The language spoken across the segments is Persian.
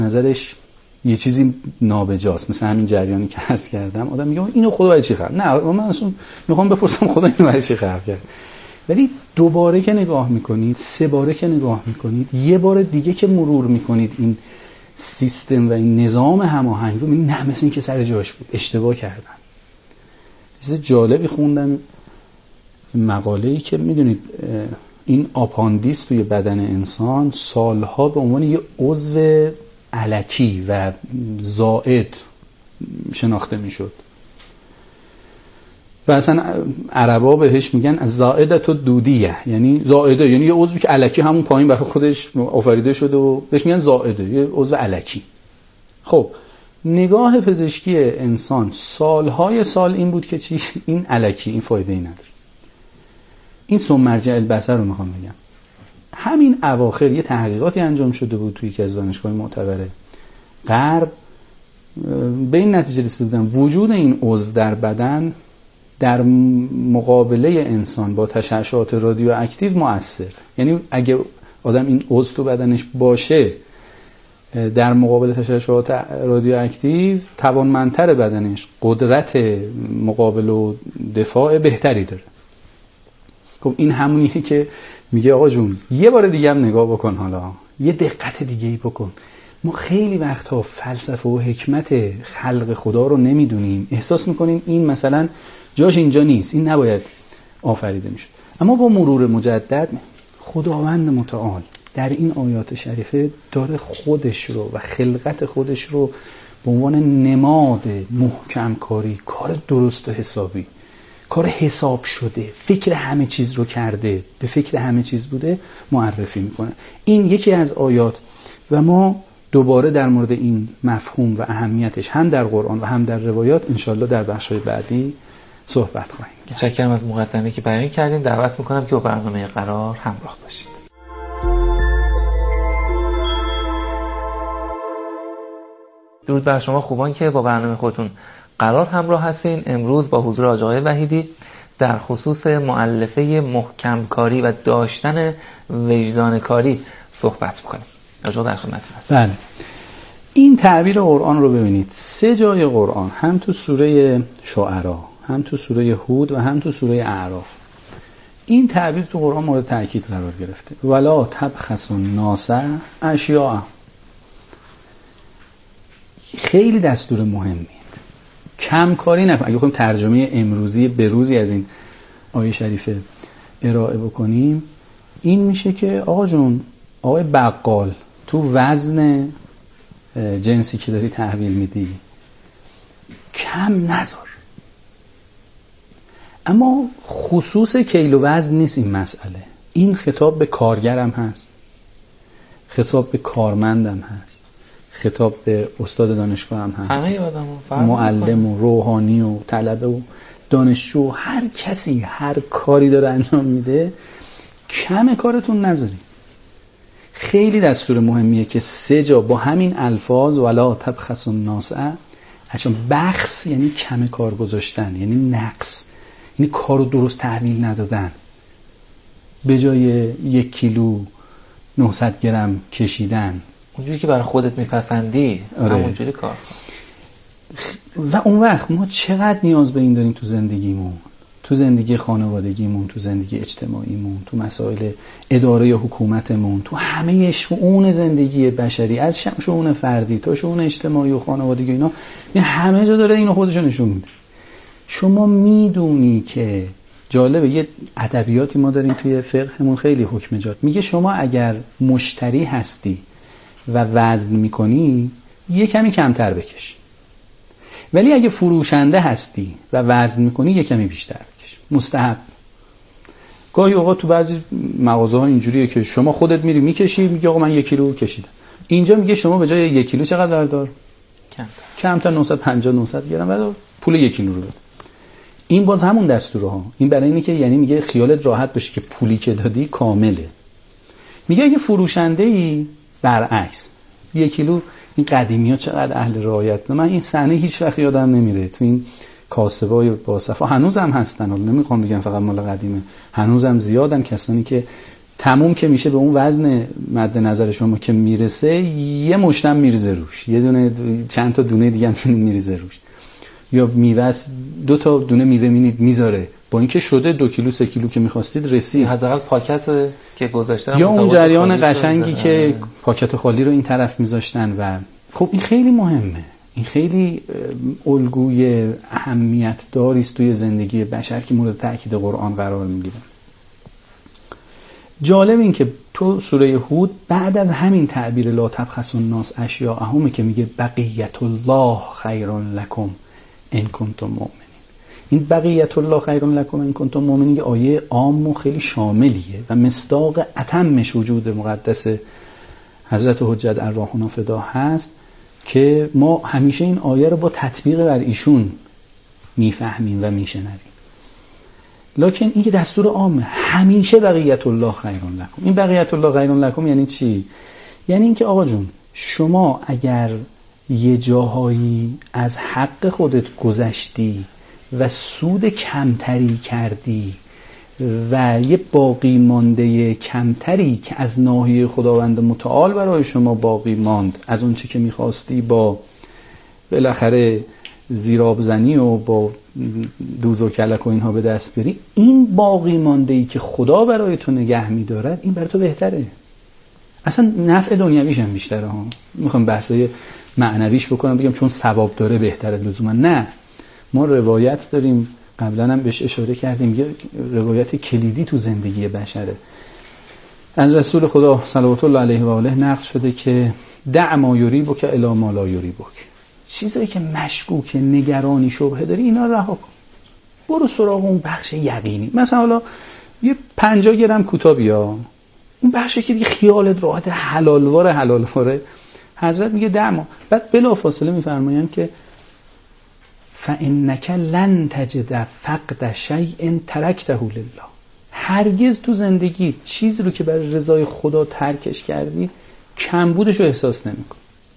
نظرش یه چیزی نابجاست، مثل همین جریانی که عرض کردم، آدم میگه اینو خدا برای چی خلق؟ نه من اصلا میخوام بپرسم خدا اینو برای چی خلق کرد. ولی دوباره که نگاه میکنید، سه باره که نگاه میکنید، یه بار دیگه که مرور میکنید این سیستم و این نظام هماهنگ رو، میبینید نه مثل این که سر جاش بود، اشتباه کردن. چیز جالبی خوندم، مقاله‌ای که میدونید این آپاندیس توی بدن انسان سالها به عنوان یه عضو الکی و زائد شناخته میشد و اصلا عربا بهش میگن از زائدت و دودیه، یعنی زائده یعنی یه عضوی که الکی همون پایین برای خودش آفریده شده و بهش میگن زائده، یه عضو الکی. خب نگاه پزشکی انسان سالهای سال این بود که چی؟ این الکی، این فایده ای نداره. این ثم مرجع البصر رو میخوام بگم. همین اواخر یه تحقیقاتی انجام شده بود توی یکی از دانشگاه‌های معتبر غرب، به این نتیجه رسیدن وجود این عضو در بدن در مقابله انسان با تشعشعات رادیواکتیو مؤثر. یعنی اگه آدم این عضو تو بدنش باشه در مقابل تشعشعات رادیواکتیو توانمندتر، بدنش قدرت مقابل و دفاع بهتری داره. خب این همونیه که میگه آقا جون یه بار دیگه هم نگاه بکن، حالا یه دقت دیگه ای بکن. ما خیلی وقتها فلسفه و حکمت خلق خدا رو نمیدونیم، احساس میکنیم این مثلا جاش اینجا نیست، این نباید آفریده میشد. اما با مرور مجدد خداوند متعال در این آیات شریفه داره خودش رو و خلقت خودش رو به عنوان نماد محکم کاری، کار درست و حسابی، کار حساب شده، فکر همه چیز رو کرده، به فکر همه چیز بوده معرفی میکنه. این یکی از آیات و ما دوباره در مورد این مفهوم و اهمیتش هم در قرآن و هم در روایات انشالله در بخش‌های بعدی صحبت خواهیم کرد. متشکرم از مقدمه‌ای که بیان کردین. دعوت میکنم که با برنامه قرار همراه باشید. درود بر شما خوبان که با برنامه خودتون قرار همراه هستین. امروز با حضور آقای وحیدی در خصوص مؤلفه محکم کاری و داشتن وجدان کاری صحبت میکنیم. آقا در خدمتتون هستم. بله. این تعبیر قرآن رو ببینید، 3 جای قرآن، هم تو سوره شعرا، هم تو سوره هود و هم تو سوره اعراف، این تعبیر تو قرآن مورد تأکید قرار گرفته. ولا تبخسوا الناس اشیاء. خیلی دستور مهمیه. کم کاری نکن. اگه بخوایم ترجمه امروزی به روزی از این آیه شریفه ارائه بکنیم، این میشه که آقا جون، آقای بقال، تو وزن جنسی که داری تحویل میدی کم نذار. اما خصوص کیل و وزن نیست این مسئله. این خطاب به کارگرم هست، خطاب به کارمندم هست، خطاب به استاد دانشگاه هم هست، همه آدم‌ها، معلم و روحانی و طلبه و دانشجو، هر کسی هر کاری داره انجام میده کم کارتون نذارید. خیلی دستور مهمیه که 3 جا با همین الفاظ ولا تبخسوا الناس، چون بخس یعنی کم کار گذاشتن، یعنی نقص، یعنی کارو درست تحویل ندادن. به جای 1 کیلو 900 گرم کشیدن اونجوری که برای خودت میپسندی، همونجوری کار کن. و اون وقت ما چقدر نیاز به این داریم تو زندگیمون، تو زندگی خانوادگیمون، تو زندگی اجتماعیمون، تو مسائل اداره یا حکومتمون، تو همه شؤون زندگی بشری، از شؤون فردی تا شؤون اجتماعی و خانوادگی، اینا همه جا داره اینو خودشو نشون میده. شما میدونی که جالبه، یه ادبیاتی ما داریم توی فقهمون خیلی حکم جات، میگه شما اگر مشتری هستی و وزن میکنی یه کمی کمتر بکش، ولی اگه فروشنده هستی و وزن میکنی یه کمی بیشتر بکش. مستحب. گاهی اوقات تو بعضی مغازه ها اینجوریه که شما خودت میری میکشی، میگه آقا من 1 کیلو کشیدم. اینجا میگه شما به جای 1 کیلو چقدر بردار؟ کمتر 950 900 گرم بردار، پول 1 کیلو رو بده. این باز همون دستوره ها. این برای اینه که یعنی میگه خیالت راحت بشه که پولی که دادی کامله. میگه اگه فروشنده ای برعکس 1 کیلو، این قدیمی‌ها چقدر اهل رعایت. من این صحنه هیچ وقت یادم نمیره. تو این کاسبای با صفا هنوزم هستن، حالا نمیخوام بگم فقط مال قدیمه، هنوزم زیادن کسانی که تموم که میشه به اون وزن مد نظر شما که میرسه، یه مشتم میریزه روش، یه دونه چند تا دونه دیگه هم میریزه روش، یا میوه 2 تا دونه میوه میذاره، با اینکه شده 2 کیلو 3 کیلو که میخواستید رسید. حداقل پاکت که گذاشتن یا اون جریان قشنگی که پاکت خالی رو این طرف میذاشتن. و خب این خیلی مهمه، این خیلی الگوی اهمیت داری است توی زندگی بشر که مورد تاکید قرآن قرار میگیره. جالب این که تو سوره هود بعد از همین تعبیر لا تبخسوا الناس اشیاءهم که میگه بقیت الله خیر لکم ان کنتم مؤمنین. این بقیت الله خیر لکم ان کنتم مؤمنین که آیه عام و خیلی شاملیه و مصداق اتمش وجود مقدس حضرت حجت ارواحنا فدا هست که ما همیشه این آیه رو با تطبیق بر ایشون میفهمیم و میشنویم. لکن این که دستور عامه، همیشه بقیت الله خیر لکم. این بقیت الله خیر لکم یعنی چی؟ یعنی اینکه آقا جون شما اگر یه جاهایی از حق خودت گذشتی و سود کمتری کردی و یه باقی مانده کمتری که از ناحیه خداوند متعال برای شما باقی ماند، از اون چی که میخواستی با بالاخره زیراب زنی و با دوز و کلک و اینها به دست بری، این باقی مانده‌ای که خدا برای تو نگه می‌دارد این برای تو بهتره. اصلا نفع دنیویش هم بیشتره ها. میخوام بحثای معنویش بکنم بگم چون ثواب داره بهتره لزوما نه. ما روایت داریم، قبلا هم بهش اشاره کردیم، یه روایت کلیدی تو زندگی بشره. از رسول خدا صلوات الله علیه و آله نقل شده که دع ما یریبک الی ما لا یریبک. چیزایی که مشکوک، نگرانی، شبهه داری اینا رها کن. برو سراغ اون بخش یقینی. مثلا حالا یه 50 گرم کوتا بیا. اون بخشی که دیگه خیالت راحت حلالواره حضرت میگه دعما. بعد بلافاصله میفرمایند که فانک لن تجد فقد شیء ترکته لله. هرگز تو زندگی چیزی رو که برای رضای خدا ترکش کردی کمبودش رو احساس نمی‌کنی.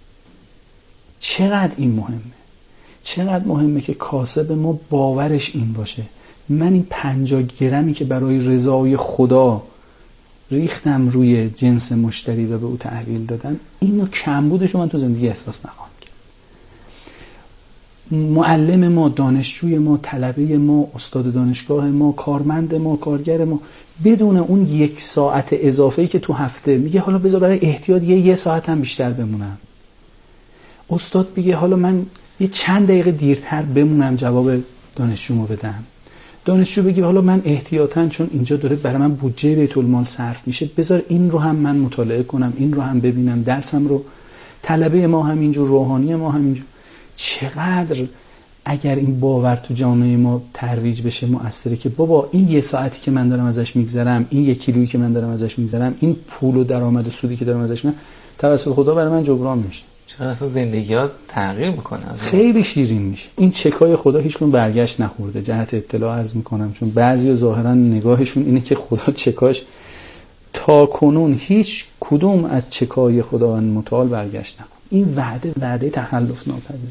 چقدر این مهمه، چقدر مهمه که کاسب ما باورش این باشه من این 50 گرمی که برای رضای خدا ریختم روی جنس مشتری و به او تحویل دادم، اینو کمبودش رو من تو زندگی احساس نخواهم کرد. معلم ما، دانشجوی ما، طلبه ما، استاد دانشگاه ما، کارمند ما، کارگر ما، بدون اون 1 ساعت اضافه‌ای که تو هفته میگه حالا بذار برای احتیاط یه ساعت هم بیشتر بمونم، استاد بگه حالا من یه چند دقیقه دیرتر بمونم جواب دانشجومو بدم، دانشجو بگه حالا من احتیاطاً چون اینجا داره برای من بودجه بیت المال صرف میشه بذار این رو هم من مطالعه کنم، این رو هم ببینم، درسم رو. طلبه ما همینجور، روحانی ما همینجور. چقدر اگر این باور تو جامعه ما ترویج بشه مؤثره که بابا این 1 ساعتی که من دارم ازش میگذرم، این 1 کیلویی که من دارم ازش میگذرم، این پول و درآمد و سودی که دارم ازش میگذرم توسط خدا برای من جبران میشه. چقدر اصلا زندگیات تغییر میکنه، خیلی شیرین میشه. این چکای خدا هیچکدوم برگشت نخورده. جهت اطلاع عرض میکنم چون بعضی ظاهرا نگاهشون اینه که خدا چکاش تا کنون هیچ کدوم از چکای خداوند متعال برگشت نخورد. این وعده تخلف ناپذیر.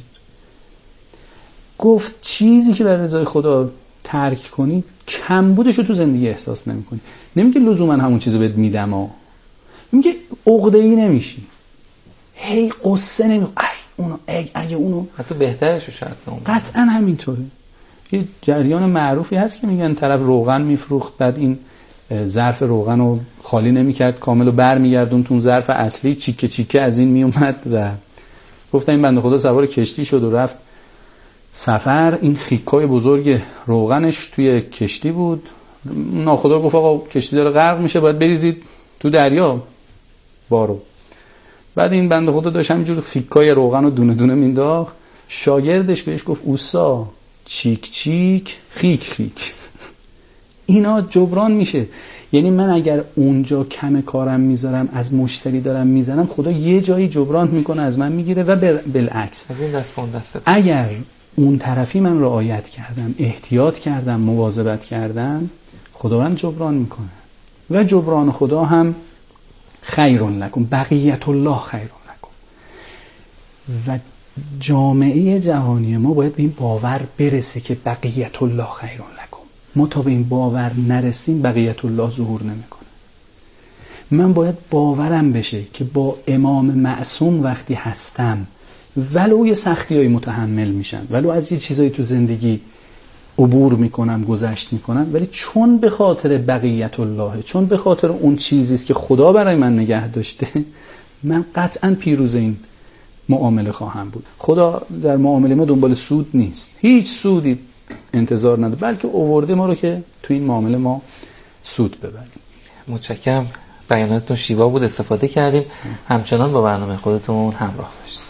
گفت چیزی که برای رضای خدا ترک کنی کمبودش رو تو زندگی احساس نمیکنی. نمیگه لزوما همون چیزو بهت میدم، میگه عقده‌ای نمیشی، هی قصه نمی اونو اگه اونو حتی بهترش شاید نمونه. قطعا همینطوره. یه جریان معروفی هست که میگن طرف روغن میفروخت، بعد این ظرف روغن رو خالی نمیکرد، کامل رو برمیگردون تو ظرف اصلی، چیکه چیکه از این میومد و گفتن این بنده خدا سوار کشتی شد و رفت سفر. این خیکای بزرگ روغنش توی کشتی بود، ناخدا گفت آقا کشتی داره غرق میشه باید بریزید تو دریا بارو. بعد این بنده خدا داشت همینجور خیکای روغن رو دونه دونه مینداخت. شاگردش بهش گفت اوستا چیک چیک خیک خیک، اینا جبران میشه. یعنی من اگر اونجا کم کارم میذارم، از مشتری دارم میزنم، خدا یه جایی جبران میکنه از من میگیره و بالعکس از این دست اون دست. اگر اون طرفی من رعایت کردم، احتیاط کردم، مواظبت کردم، خداوند جبران میکنه و جبران خدا هم خیر لکم، بقیت الله خیر لکم. و جامعه جهانی ما باید به این باور برسه که بقیت الله خیر لکم. ما تا به این باور نرسیم بقیت الله ظهور نمیکنه. من باید باورم بشه که با امام معصوم وقتی هستم ولو یه سختی‌های متحمل میشم، ولو از یه چیزایی تو زندگی عبور میکنم، گذشت میکنم، ولی چون به خاطر بقیت الله، چون به خاطر اون چیزیست که خدا برای من نگه داشته، من قطعاً پیروز این معامله خواهم بود. خدا در معامله ما دنبال سود نیست، هیچ سودی انتظار نداره، بلکه آورده ما رو که تو این معامله ما سود ببریم. متشکرم، بیاناتتون شیوا بود، استفاده کردیم. همچنان با برنامه خودتون همراه باشید.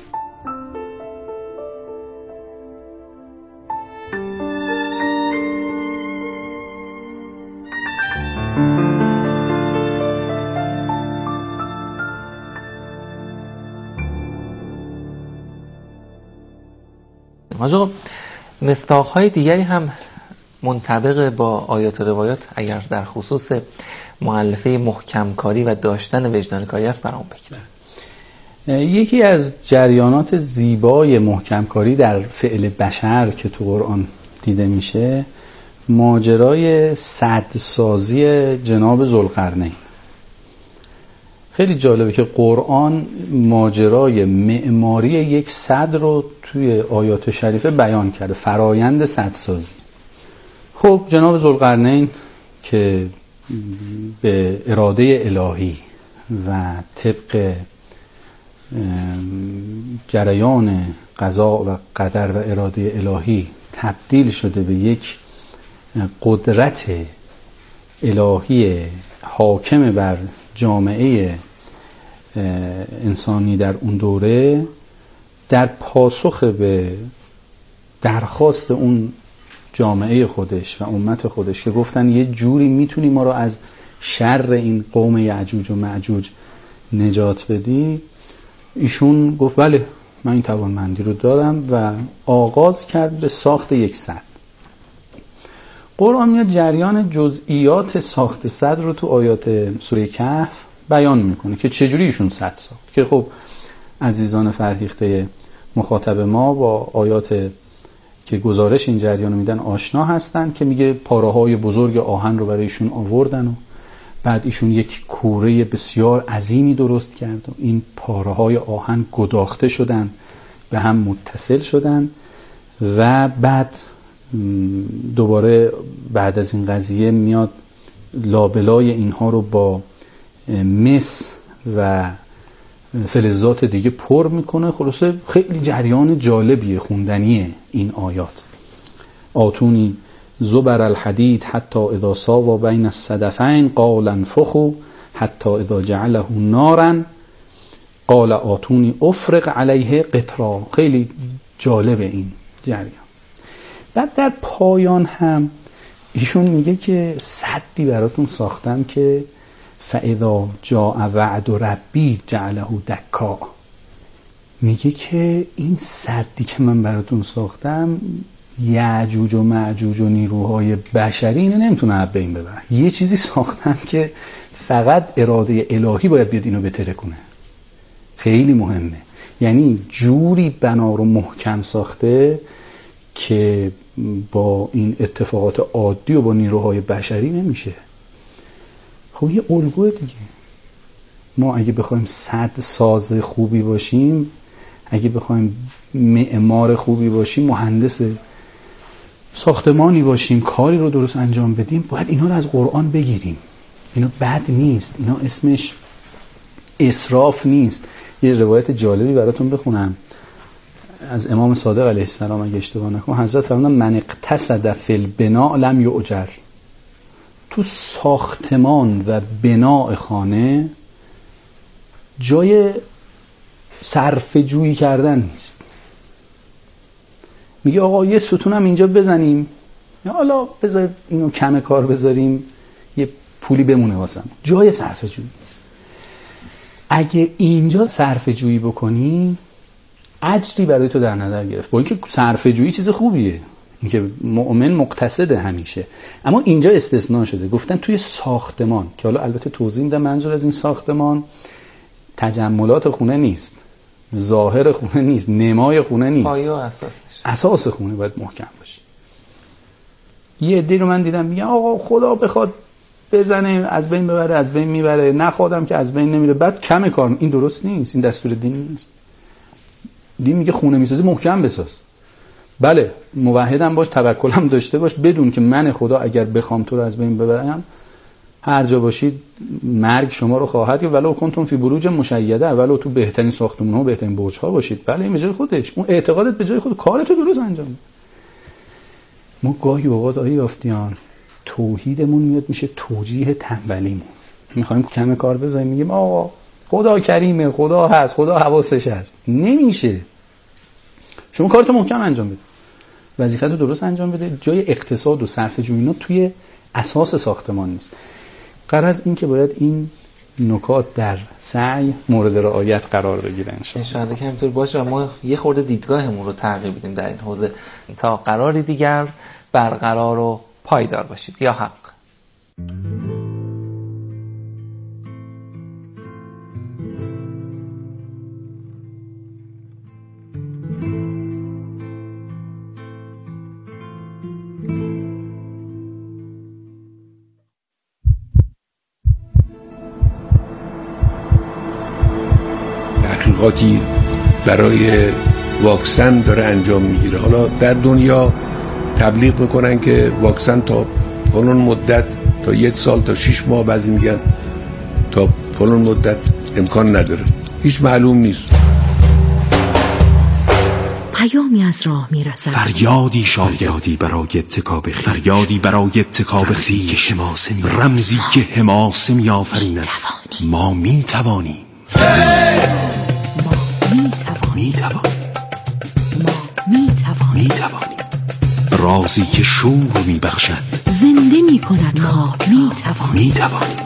آقا مصداق‌های دیگری هم منطبق با آیات و روایات اگر در خصوص مؤلفه محکمکاری و داشتن وجدانکاری است برام بگید. یکی از جریانات زیبای محکمکاری در فعل بشر که تو قرآن دیده میشه ماجرای سدسازی جناب ذوالقرنین. خیلی جالبه که قرآن ماجرای معماری یک سد رو توی آیات شریفه بیان کرده، فرایند سدسازی. خب جناب ذوالقرنین که به اراده الهی و طبق جریان قضا و قدر و اراده الهی تبدیل شده به یک قدرت الهی حاکم بر جامعه انسانی در اون دوره، در پاسخ به درخواست اون جامعه خودش و امت خودش که گفتن یه جوری میتونی ما رو از شر این قوم یعجوج و معجوج نجات بدی، ایشون گفت بله من این توانمندی رو دارم و آغاز کرد به ساخت یک سد. قرآن میاد جریان جزئیات ساخت سد رو تو آیات سوره کهف بیان میکنه که چجوری ایشون سد ساخت، که خب عزیزان فرهیخته مخاطب ما با آیات که گزارش این جریان رو میدن آشنا هستن که میگه پاره‌های بزرگ آهن رو برای ایشون آوردن و بعد ایشون یک کوره بسیار عظیمی درست کرد و این پاره‌های آهن گداخته شدن، به هم متصل شدن و بعد دوباره بعد از این قضیه میاد لابلای اینها رو با مس و فلزات دیگه پر میکنه. خلاصه خیلی جریان جالبیه خوندنیه این آیات. آتونی زبر الحدید حتی اذا ساوا بین الصدفین قال انفخوا حتی اذا جعله نارا قال آتونی افرغ علیه قطرا. خیلی جالبه این جریان. بعد در پایان هم ایشون میگه که سدی براتون ساختم که فاذا جاء وعد ربی جعله دکا. میگه که این سدی که من براتون ساختم یعجوج و معجوج و نیروهای بشری اینو نمیتونه از بین ببره. یه چیزی ساختم که فقط اراده الهی باید بیاد اینو بتره کنه. خیلی مهمه، یعنی جوری بنا رو محکم ساخته که با این اتفاقات عادی و با نیروهای بشری نمیشه. خب یه الگوه دیگه. ما اگه بخوایم سد ساز خوبی باشیم، اگه بخوایم معمار خوبی باشیم، مهندس ساختمانی باشیم، کاری رو درست انجام بدیم، باید اینا رو از قرآن بگیریم. اینا بد نیست، اینا اسمش اسراف نیست. یه روایت جالبی براتون بخونم از امام صادق علیه السلام اگه اشتباه نکنم. حضرت فرمودن من اقتصد فی البناء لم یؤجر. تو ساختمان و بناء خانه جای صرفه جویی کردن نیست. میگه آقا یه ستونم اینجا بزنیم یا حالا بذار اینو کم کار بذاریم یه پولی بمونه واسم، جای صرفه جویی نیست. اگه اینجا صرفه جویی بکنی اجری برای تو در نظر گرفت. با اینکه صرفه جویی چیز خوبیه، اینکه مؤمن مقتصده همیشه، اما اینجا استثناء شده. گفتن توی ساختمان، که حالا البته توضیح میدم منظور از این ساختمان تجملات خونه نیست، ظاهر خونه نیست، نمای خونه نیست، پایه و اساسش. اساس خونه باید محکم باشه. یه عده رو من دیدم میگن آقا خدا بخواد بزنه از بین ببره از بین میبره، نخوادم که از بین نمیره، بعد کم کار. این درست نیست، این دستور دین نیست. دین میگه خونه میسازی محکم بساز. بله موحدم باش، توکلم داشته باش، بدون که من خدا اگر بخوام تو رو از بین ببرم هر جا باشید مرگ شما رو خواهد که ولو کنتم فی بروج مشیده، ولو تو بهترین ساختمان‌ها و بهترین برج‌ها باشید. بله این به جای خودش، اون اعتقادت به جای خود، کارتو درست انجام بده. ما گاهی اوقات آیه یافتیان توحیدمون میاد میشه توجیه تنبلیمون. میخوایم کم کار بزنیم، میگیم آقا خدا کریمه، خدا هست، خدا حواسش هست. نمیشه. شما کارتو محکم انجام بده، وظیفه‌تو درست انجام بده. جای اقتصاد و صرفه‌جویی اینا توی اساس ساختمان نیست. غرض این که باید این نکات در سعی مورد رعایت قرار بگیره ان شاءالله که همینطور باشه و ما یه خورده دیدگاهمون رو تغییر بدیم در این حوزه تا قراری دیگر برقرار و پایدار باشید. یا حق. تحقیقاتی برای واکسن داره انجام میگیره. حالا در دنیا تبلیغ میکنن که واکسن تا فلان مدت، تا 1 سال، تا 6 ماه، بعضی میگن تا فلان مدت امکان نداره، هیچ معلوم نیست. پیامی از راه میرسد، فریادی شاید برای اتکاب خیش، فریادی برای اتکاب خیش، رمزی که حماسه میآفریند. ما میتوانیم، میتوانیم. رازی که شور میبخشد، زنده میکند خاک. میتوانیم.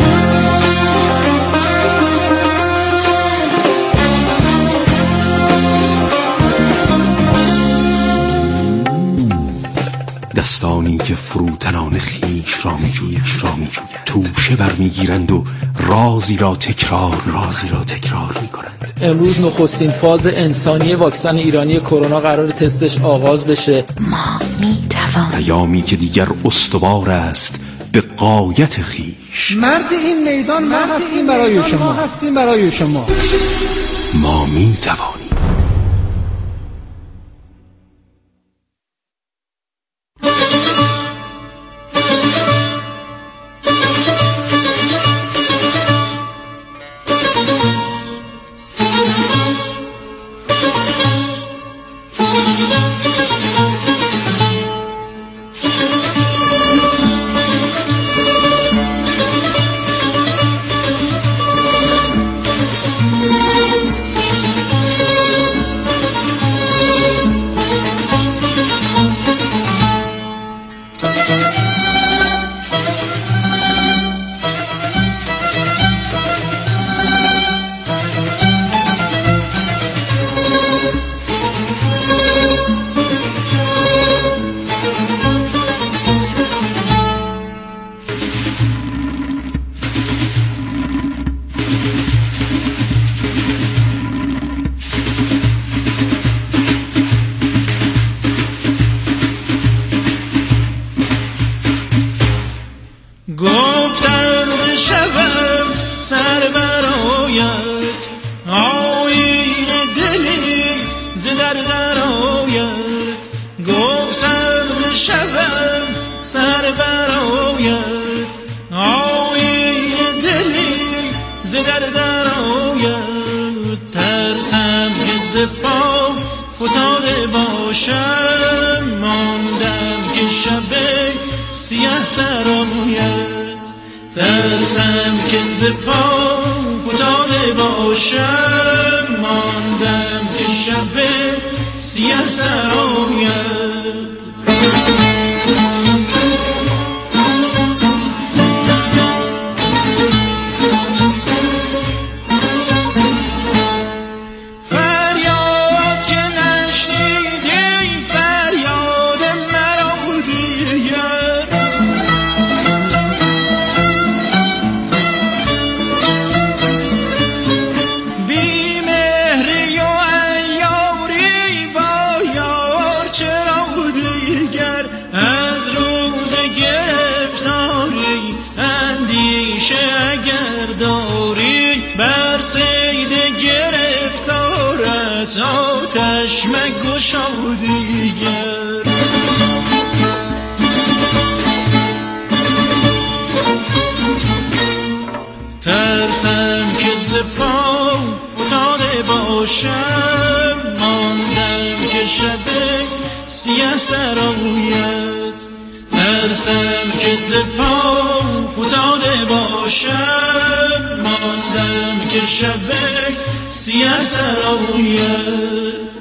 دستانی که فروتنان خیش را میجوید، توشه برمیگیرند و رازی را تکرار میکنند. امروز نخستین فاز انسانی واکسن ایرانی کرونا قرار تستش آغاز بشه. ما میتوانیم. پیامی که دیگر استوار است به غایت خیش. مرد این میدان ما هستیم برای شما. ما میتوانیم. چرا بودی از آتش مگشا دیگر. ترسم که ز پا فتاده باشم، ماندم که شب سیه سرایت. ترسم که ز پا فتاده باشم، ماندم که شب سیه سرایت.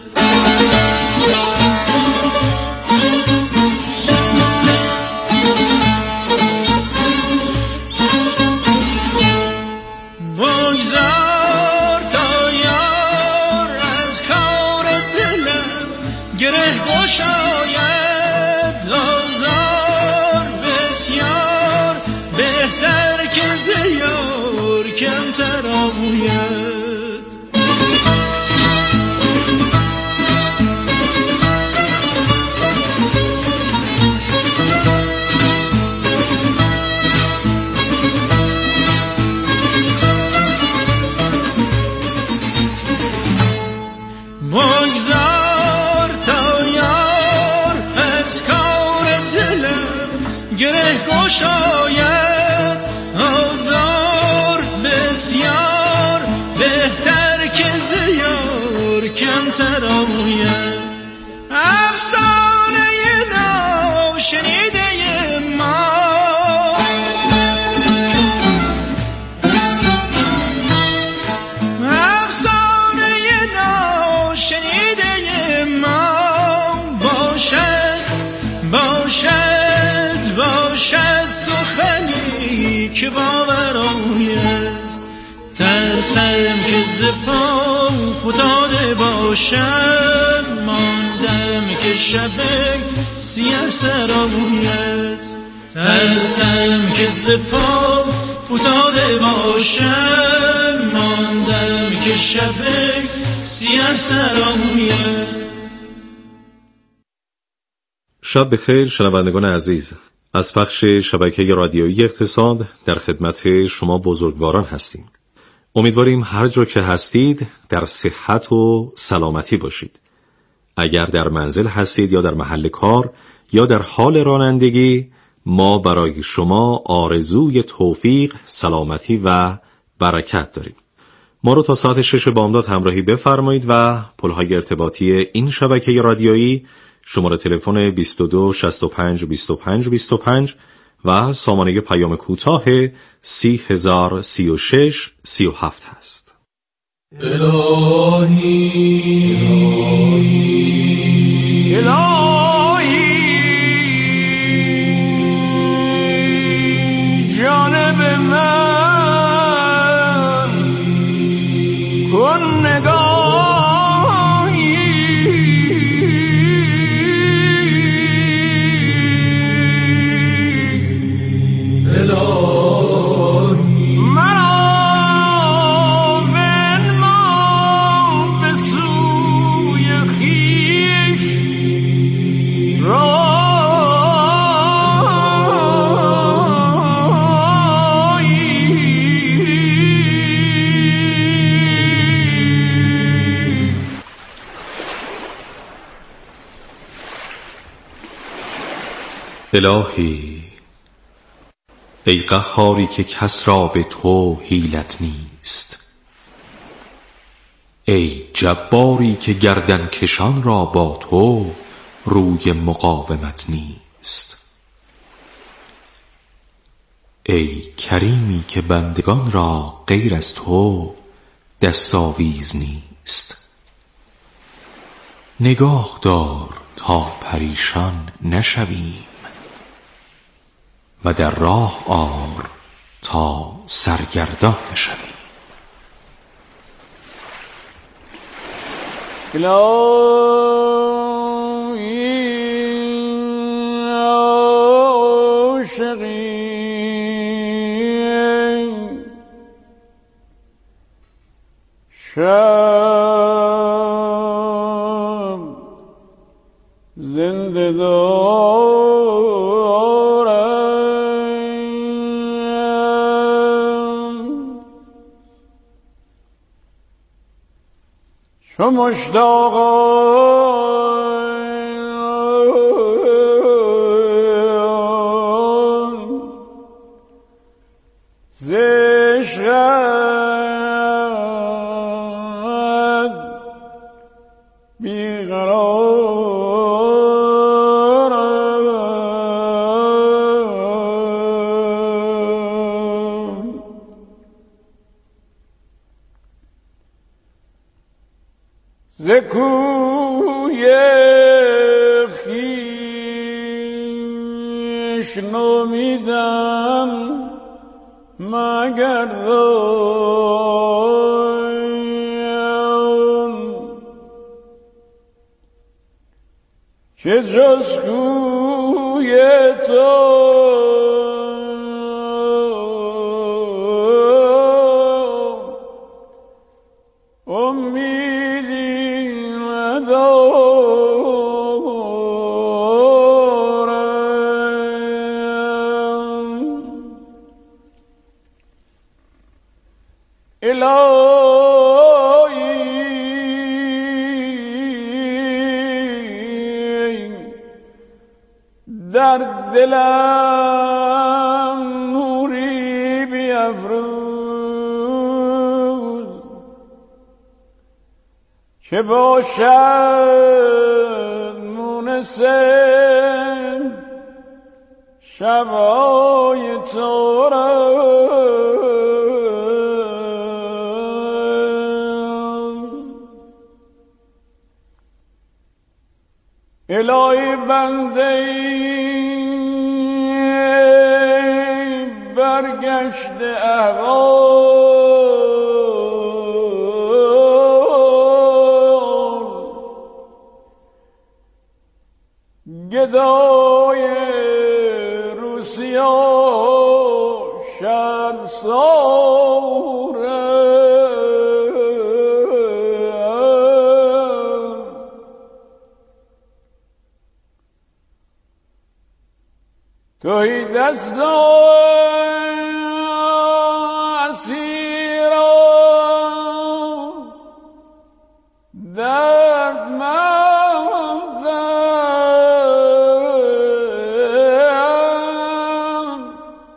شاید آزار بسیار بهتر که زیار کمتر آید. شاید آزار بسیار بهتر که زیار کمتر آید. افسانه ناشنیده ما افسانه ناشنیده ما باشد سخنی که باور آید. ترسم که ز پا فتاده باشم، ماندم که شب سیه سرایت. ترسم که ز پا فتاده باشم، ماندم که شب سیه سرایت. شب بخیر شنوندگان عزیز، از پخش شبکه رادیویی اقتصاد در خدمت شما بزرگواران هستیم. امیدواریم هر جا که هستید در صحت و سلامتی باشید. اگر در منزل هستید یا در محل کار یا در حال رانندگی، ما برای شما آرزوی توفیق، سلامتی و برکت داریم. ما رو تا ساعت 6 بامداد همراهی بفرمایید و پلهای ارتباطی این شبکه رادیویی شماره تلفن 22 65 25 25 و سامانه پیام کوتاه 30036 37 هست. الهی جانب من کن نگاه. الهی ای قهاری که کس را به تو حیلت نیست، ای جباری که گردن کشان را با تو روی مقاومت نیست، ای کریمی که بندگان را غیر از تو دستاویز نیست. نگاه دار تا پریشان نشویم و در راه آر تا سرگردان نشویم. شب زنده دارم چو مشتاقان ز شد بیقرارم ز کوی خویش نومیدم مگر که جز کوی تو امیدی ندارم. الهی در دلم نوری بیفروز که باشد مونس شبای تو را. الهی بنده برگشته احوال گدای روسیه شرمساره توی دست اسیران دردمندم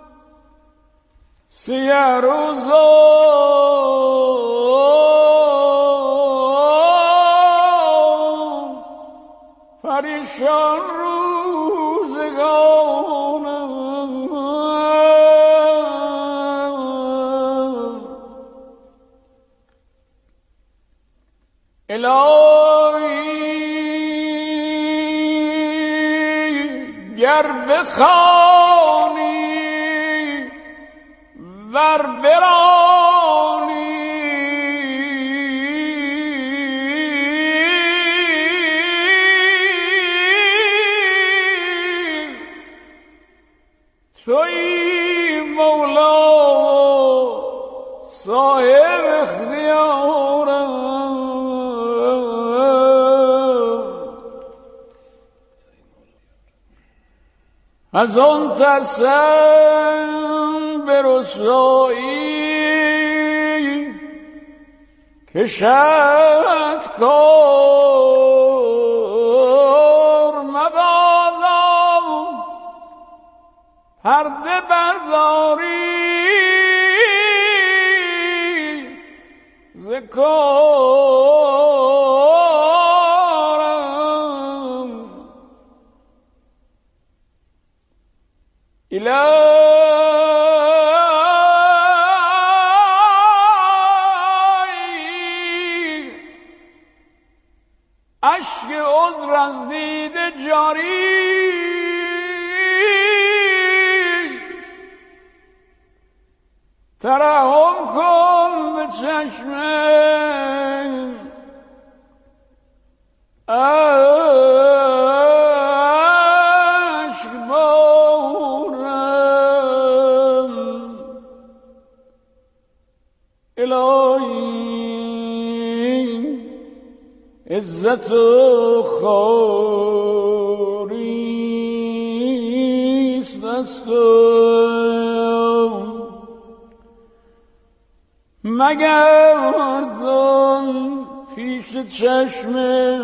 سیه روزان پریشان روزگانم الهی گر بخوانی ور برانی توی مولا صاحب اختیارم. از آن ترسم به رسوایی کشد کار مبادا پرده برداری ز کارم. الهی اشک عذر از دیده جاری ترحم کن به چشم اشک بارم. الهی عزت و خواریست دستم مگر مردم پیش چشم